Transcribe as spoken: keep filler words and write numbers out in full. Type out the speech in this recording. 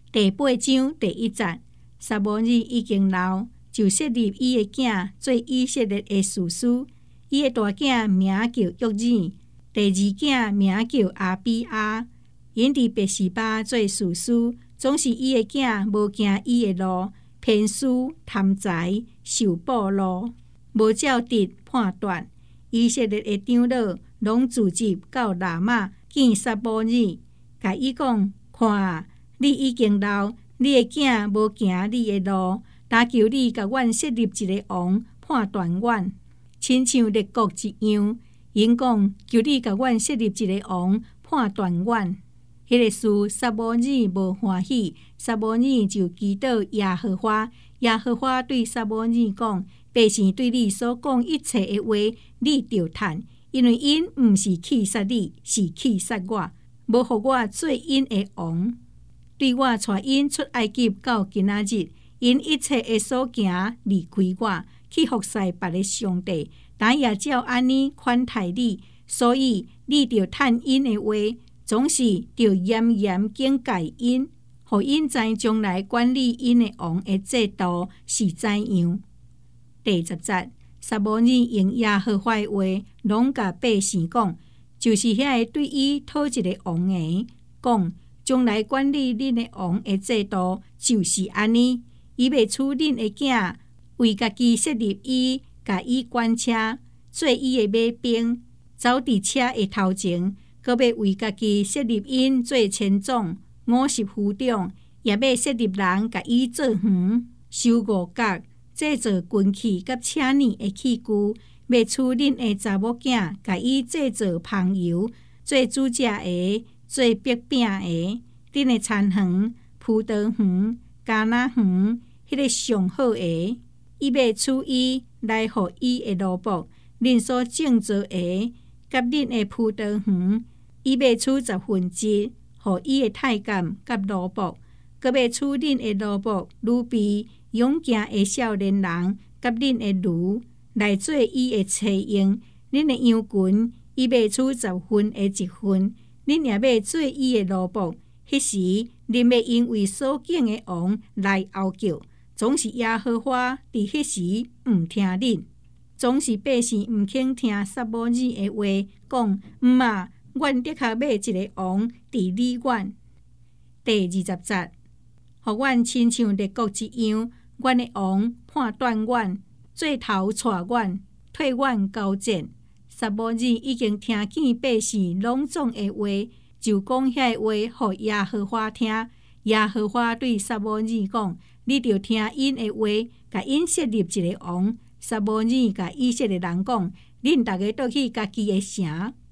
第八章第一节，撒母耳已经老，就设立伊的囝做以色列的士师。伊的大囝名叫约珥，第二囝名叫阿比亞。因伫別是巴做士師，總是伊的囝無行伊的路，偏私貪財，受暴露，無照直判斷。以色列的長老攏聚集到喇嘛見撒母耳，甲伊講：看啊，你已經老，你的囝無行你的路，但求你甲阮設立一個王，判斷阮。親像列國一樣，因講：求你甲阮設立一個王，判斷阮。迄個事撒母耳無歡喜，撒母耳就祈禱耶和華。耶和華對撒母耳講：百姓對你所講一切的話，你著趁，因為因毋是去殺你，是去殺我，無互我做因的王。對我帶因出埃及到今仔日，因一切的所行離開我，去服侍別個上帝，但也照安尼款待你，所以你著趁因的話，總是著嚴嚴警戒因，互因知將來管理因的王的制度是怎樣。第十節，撒母耳用耶和華的話，攏甲百姓講，就是遐個對伊討一個王的，講將來管理恁的王的制度就是安尼。伊要處恁的囝，為家己設立伊，甲伊管車，做伊的馬兵，走佇車的頭前。閣要為家己設立因做千總、五十夫長，也要設立人甲伊做園、收五角、製造軍器甲車輪的器具，要處恁的查某囝，甲伊製造香油、做煮食的、做薄餅的，恁的田園、葡萄園、橄欖園，迄個上好的，伊要處伊來互伊的奴僕，恁所種造的，甲恁的葡萄園。伊要處十分之，互伊的太監甲奴僕，閣要處恁的奴僕、女婢、勇健的少年人，甲恁的驢來做伊的妻用。恁的羊群，伊要處十分的一分，恁也要做伊的奴僕。迄時，恁要因為所敬的王來拗叫，總是耶和華佇迄時毋聽恁，總是百姓毋肯聽撒母耳的話，講毋啊！阮的確要一個王治理阮。第二十節，互阮親像列國一樣，阮的王判斷阮，做頭帶阮，替阮交戰。撒母耳已經聽見百姓攏總的話，就講遐個話，互耶和華聽。耶和華對撒母耳講：你著聽因的話，甲因設立一個王。撒母耳甲以色列人講：恁逐個倒去家己的城。